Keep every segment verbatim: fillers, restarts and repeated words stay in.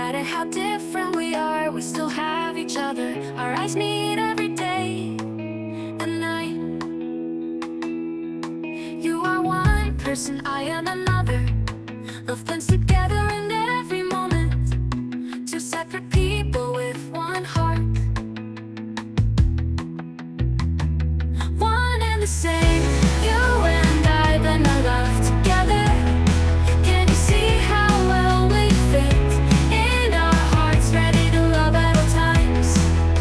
matter how different we are, we still have each other. Our eyes meet every day and night. You are one person, I am another. Love blends together in every moment. Two separate people with one heart, one and the same. You and I blend our love together. Can you see how well we fit in our hearts, ready to love at all times?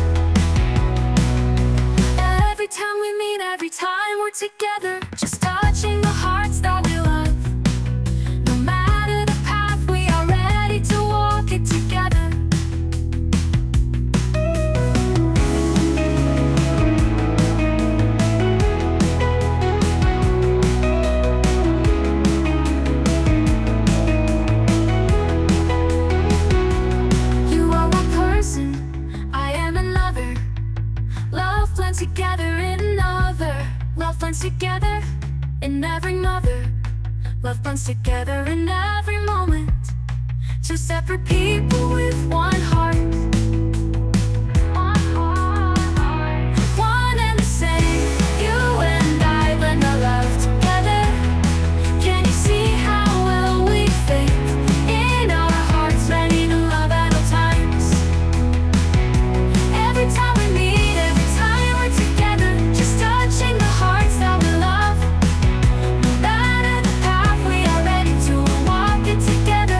Every time we meet, every time we're together, just touching the hearts that we love. No matter the path, we are ready to walk it together. You are one person, I am another. Love blends together in another. Love blends together in every mother. Love blends together in every moment. Two separate people with one heart, one heart, one and the same. You and I blend our love together. Can you see how well we fit in our hearts, ready to love at all times? Every time we meet, every time we're together, just touching the hearts that we love. No matter the path, we are ready to walk it together.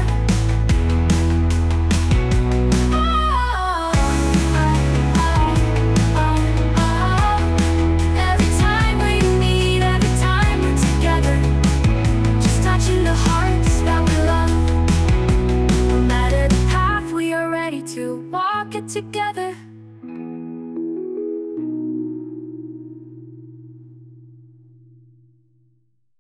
Oh, oh, oh, oh, oh. Every time we meet, every time we're together, just touching the hearts that we love. No matter the path, we are ready to walk it together.